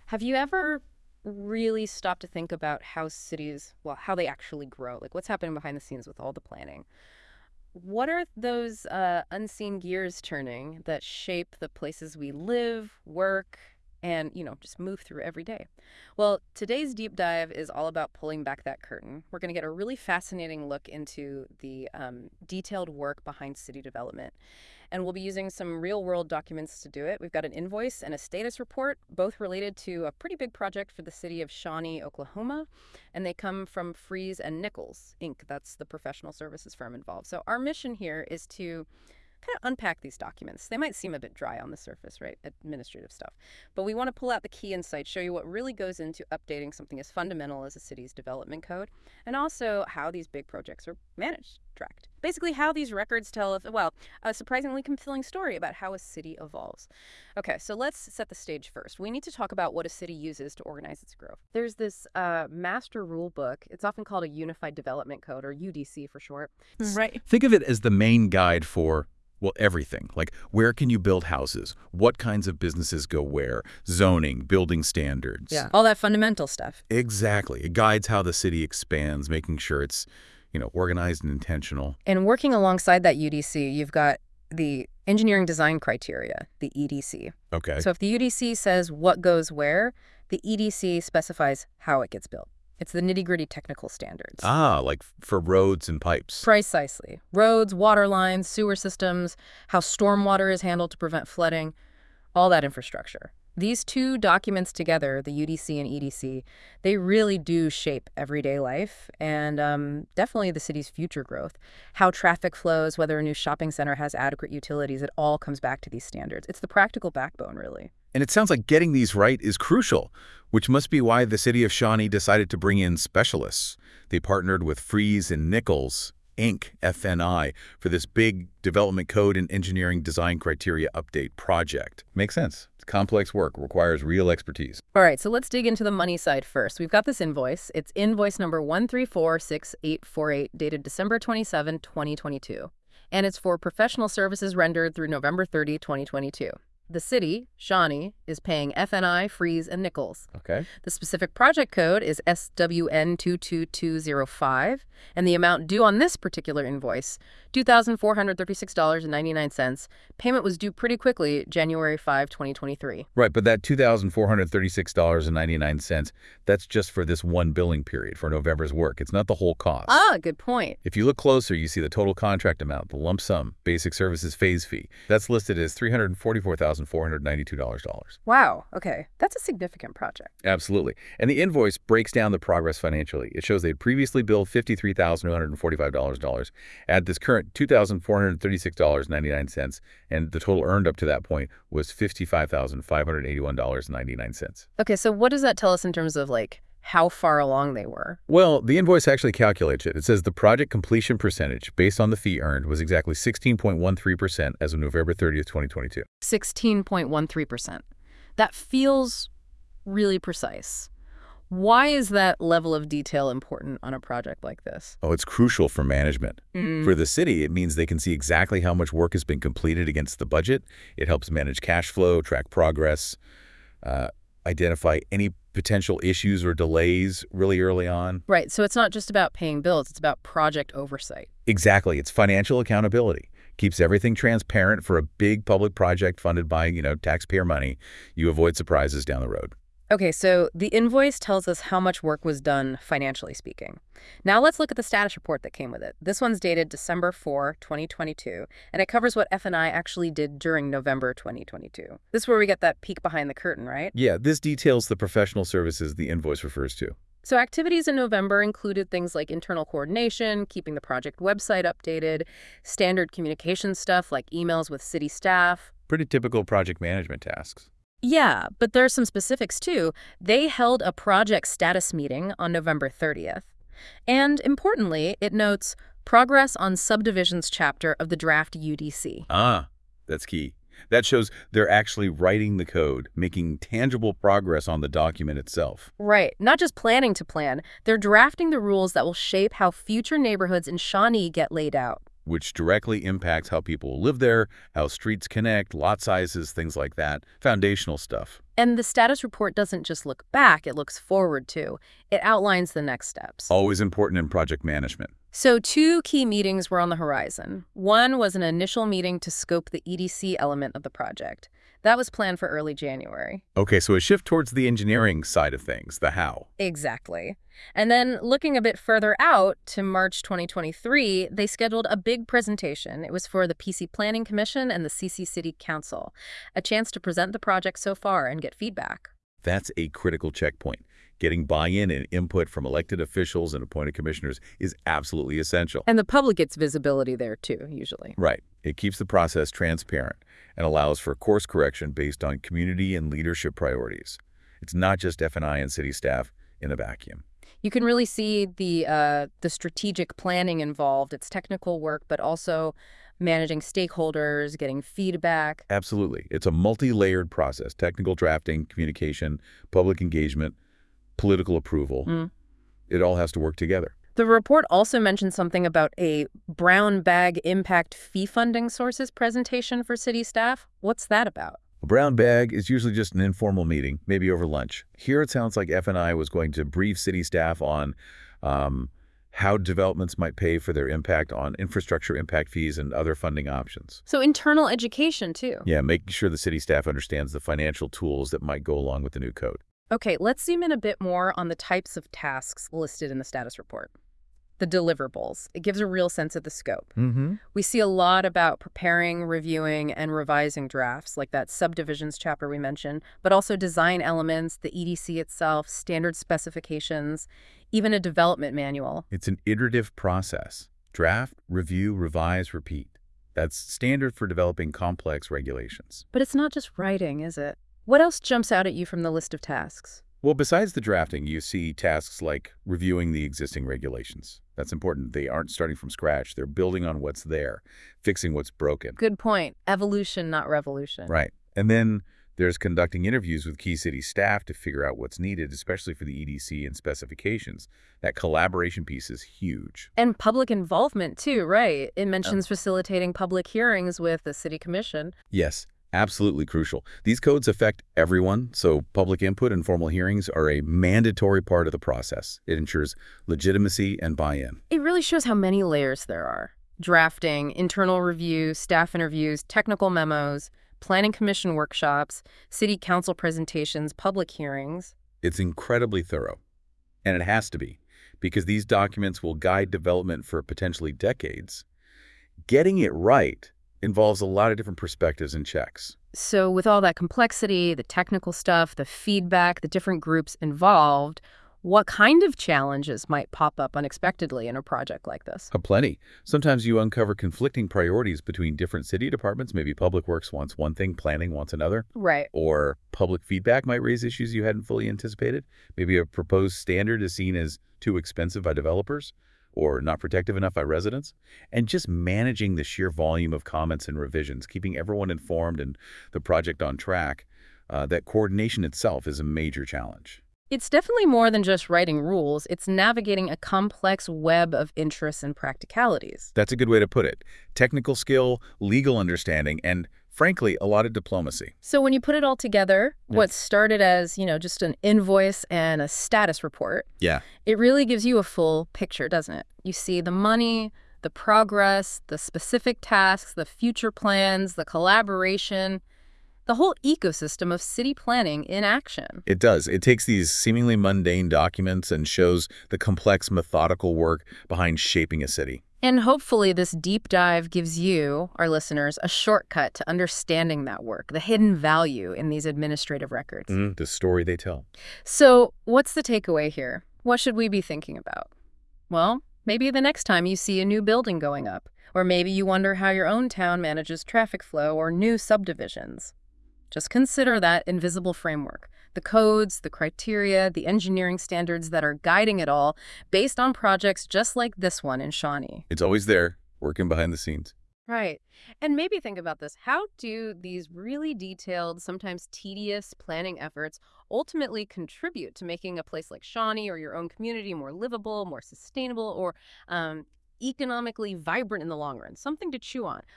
Have you ever really stopped to think about how cities, well, how they actually grow? Like what's happening behind the scenes with all the planning? What are those unseen gears turning that shape the places we live, work, and, just move through every day? Well, today's deep dive is all about pulling back that curtain. We're going to get a really fascinating look into the detailed work behind city development. And we'll be using some real world documents to do it. We've got an invoice and a status report, both related to a pretty big project for the city of Shawnee, Oklahoma. And they come from Freeze and Nichols Inc. That's the professional services firm involved. So our mission here is to kind of unpack these documents. They might seem a bit dry on the surface, right? Administrative stuff. But we want to pull out the key insights, show you what really goes into updating something as fundamental as a city's development code, and also how these big projects are managed, tracked. Basically, how these records tell, a surprisingly compelling story about how a city evolves. Okay, so let's set the stage first. We need to talk about what a city uses to organize its growth. There's this master rule book. It's often called a Unified Development Code, or UDC for short. Right. Think of it as the main guide for, well, everything. Like, where can you build houses? What kinds of businesses go where? Zoning, building standards. Yeah, all that fundamental stuff. Exactly. It guides how the city expands, making sure it's, organized and intentional. And working alongside that UDC, you've got the engineering design criteria, the EDC. Okay. So if the UDC says what goes where, the EDC specifies how it gets built. It's the nitty-gritty technical standards. Ah, like for roads and pipes. Precisely. Roads, water lines, sewer systems, how stormwater is handled to prevent flooding, all that infrastructure. These two documents together, the UDC and EDC, they really do shape everyday life and definitely the city's future growth. How traffic flows, whether a new shopping center has adequate utilities, it all comes back to these standards. It's the practical backbone, really. And it sounds like getting these right is crucial, which must be why the city of Shawnee decided to bring in specialists. They partnered with Freeze and Nichols Inc., FNI, for this big development code and engineering design criteria update project. Makes sense. It's complex work, requires real expertise. All right, so let's dig into the money side first. We've got this invoice. It's invoice number 1346848, dated December 27, 2022. And it's for professional services rendered through November 30, 2022. The city, Shawnee, is paying FNI, Freeze, and Nichols. Okay. The specific project code is SWN22205, and the amount due on this particular invoice, $2,436.99. Payment was due pretty quickly, January 5, 2023. Right, but that $2,436.99, that's just for this one billing period for November's work. It's not the whole cost. Ah, good point. If you look closer, you see the total contract amount, the lump sum, basic services phase fee. That's listed as $344,492. Wow, okay. That's a significant project. Absolutely. And the invoice breaks down the progress financially. It shows they'd previously billed $53,245, add this current $2,436.99, and the total earned up to that point was $55,581.99. Okay, so what does that tell us in terms of, how far along they were? Well, the invoice actually calculates it. It says the project completion percentage based on the fee earned was exactly 16.13% as of November 30th, 2022. 16.13%. That feels really precise. Why is that level of detail important on a project like this? Oh, it's crucial for management. For the city, it means they can see exactly how much work has been completed against the budget. It helps manage cash flow, track progress, identify any potential issues or delays really early on. Right, so it's not just about paying bills, it's about project oversight. Exactly. It's financial accountability. Keeps everything transparent for a big public project funded by, taxpayer money. You avoid surprises down the road. Okay, so the invoice tells us how much work was done, financially speaking. Now let's look at the status report that came with it. This one's dated December 4, 2022, and it covers what F&I actually did during November 2022. This is where we get that peek behind the curtain, right? Yeah, this details the professional services the invoice refers to. So activities in November included things like internal coordination, keeping the project website updated, standard communication stuff like emails with city staff. Pretty typical project management tasks. Yeah, but there are some specifics too. They held a project status meeting on November 30th. And importantly, it notes progress on subdivisions chapter of the draft UDC. Ah, that's key. That shows they're actually writing the code, making tangible progress on the document itself. Right. Not just planning to plan. They're drafting the rules that will shape how future neighborhoods in Shawnee get laid out. which directly impacts how people live there, how streets connect, lot sizes, things like that. Foundational stuff. And the status report doesn't just look back, it looks forward too. It outlines the next steps. Always important in project management. So 2 key meetings were on the horizon. One was an initial meeting to scope the EDC element of the project. That was planned for early January. Okay, so a shift towards the engineering side of things, the how. Exactly. And then looking a bit further out to March 2023, they scheduled a big presentation. It was for the PC Planning Commission and the CC City Council, a chance to present the project so far and get feedback. That's a critical checkpoint. Getting buy-in and input from elected officials and appointed commissioners is absolutely essential. And the public gets visibility there too, usually. Right. It keeps the process transparent and allows for course correction based on community and leadership priorities. It's not just F&I and city staff in a vacuum. You can really see the strategic planning involved. It's technical work, but also managing stakeholders, getting feedback. Absolutely. It's a multi-layered process: technical drafting, communication, public engagement, political approval. It all has to work together. The report also mentioned something about a brown bag impact fee funding sources presentation for city staff. What's that about? A brown bag is usually just an informal meeting, maybe over lunch. Here it sounds like F&I was going to brief city staff on how developments might pay for their impact on infrastructure impact fees and other funding options. So internal education, too. Yeah, making sure the city staff understands the financial tools that might go along with the new code. Okay, let's zoom in a bit more on the types of tasks listed in the status report. The deliverables. It gives a real sense of the scope. We see a lot about preparing, reviewing, and revising drafts, like that subdivisions chapter we mentioned, but also design elements, the EDC itself, standard specifications, even a development manual. It's an iterative process. Draft, review, revise, repeat. That's standard for developing complex regulations. But it's not just writing, is it? What else jumps out at you from the list of tasks? Well, besides the drafting, you see tasks like reviewing the existing regulations. That's important. They aren't starting from scratch. They're building on what's there, fixing what's broken. Good point. Evolution, not revolution. Right. And then there's conducting interviews with key city staff to figure out what's needed, especially for the EDC and specifications. That collaboration piece is huge. And public involvement, too, right? It mentions facilitating public hearings with the city commission. Yes. Absolutely crucial. These codes affect everyone, so public input and formal hearings are a mandatory part of the process. It ensures legitimacy and buy-in. It really shows how many layers there are. Drafting, internal review, staff interviews, technical memos, planning commission workshops, city council presentations, public hearings. It's incredibly thorough, and it has to be, because these documents will guide development for potentially decades. Getting it right involves a lot of different perspectives and checks. So with all that complexity, the technical stuff, the feedback, the different groups involved, what kind of challenges might pop up unexpectedly in a project like this? Plenty. Sometimes you uncover conflicting priorities between different city departments. Maybe Public Works wants one thing, planning wants another. Right. Or public feedback might raise issues you hadn't fully anticipated. Maybe a proposed standard is seen as too expensive by developers or not protective enough by residents, and just managing the sheer volume of comments and revisions, keeping everyone informed and the project on track, that coordination itself is a major challenge. It's definitely more than just writing rules. It's navigating a complex web of interests and practicalities. That's a good way to put it. Technical skill, legal understanding, and frankly, a lot of diplomacy. So when you put it all together, what started as, just an invoice and a status report, it really gives you a full picture, doesn't it? You see the money, the progress, the specific tasks, the future plans, the collaboration, the whole ecosystem of city planning in action. It does. It takes these seemingly mundane documents and shows the complex, methodical work behind shaping a city. And hopefully this deep dive gives you, our listeners, a shortcut to understanding that work, the hidden value in these administrative records. The story they tell. So what's the takeaway here? What should we be thinking about? Well, maybe the next time you see a new building going up, or maybe you wonder how your own town manages traffic flow or new subdivisions. Just consider that invisible framework, the codes, the criteria, the engineering standards that are guiding it all based on projects just like this one in Shawnee. It's always there, working behind the scenes. Right. And maybe think about this. How do these really detailed, sometimes tedious planning efforts ultimately contribute to making a place like Shawnee or your own community more livable, more sustainable, or economically vibrant in the long run, something to chew on.